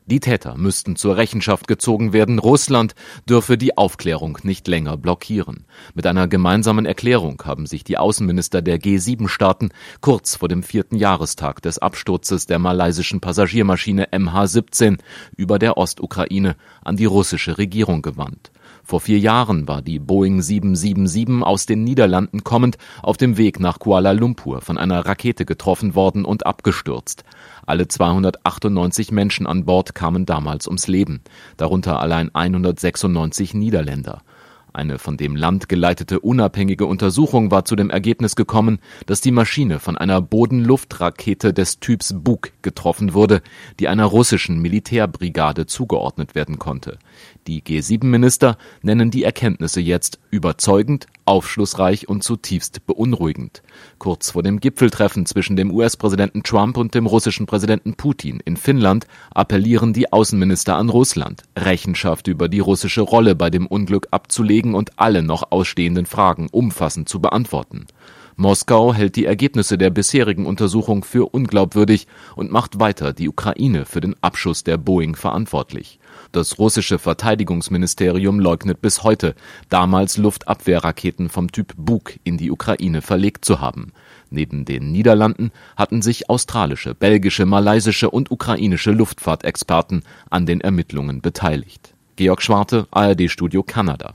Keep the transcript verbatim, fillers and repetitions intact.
Die Täter müssten zur Rechenschaft gezogen werden. Russland dürfe die Aufklärung nicht länger blockieren. Mit einer gemeinsamen Erklärung haben sich die Außenminister der G sieben Staaten kurz vor dem vierten Jahrestag des Absturzes der malaysischen Passagiermaschine M H siebzehn über der Ostukraine an die russische Regierung gewandt. Vor vier Jahren war die Boeing sieben sieben sieben aus den Niederlanden kommend auf dem Weg nach Kuala Lumpur von einer Rakete getroffen worden und abgestürzt. Alle zweihundertachtundneunzig Menschen an Bord kamen damals ums Leben, darunter allein hundertsechsundneunzig Niederländer. Eine von dem Land geleitete unabhängige Untersuchung war zu dem Ergebnis gekommen, dass die Maschine von einer Boden-Luft-Rakete des Typs Buk getroffen wurde, die einer russischen Militärbrigade zugeordnet werden konnte. Die G sieben Minister nennen die Erkenntnisse jetzt überzeugend, aufschlussreich und zutiefst beunruhigend. Kurz vor dem Gipfeltreffen zwischen dem U S-Präsidenten Trump und dem russischen Präsidenten Putin in Finnland appellieren die Außenminister an Russland, Rechenschaft über die russische Rolle bei dem Unglück abzulegen und alle noch ausstehenden Fragen umfassend zu beantworten. Moskau hält die Ergebnisse der bisherigen Untersuchung für unglaubwürdig und macht weiter die Ukraine für den Abschuss der Boeing verantwortlich. Das russische Verteidigungsministerium leugnet bis heute, damals Luftabwehrraketen vom Typ Buk in die Ukraine verlegt zu haben. Neben den Niederlanden hatten sich australische, belgische, malaysische und ukrainische Luftfahrtexperten an den Ermittlungen beteiligt. Georg Schwarte, A R D Studio Kanada.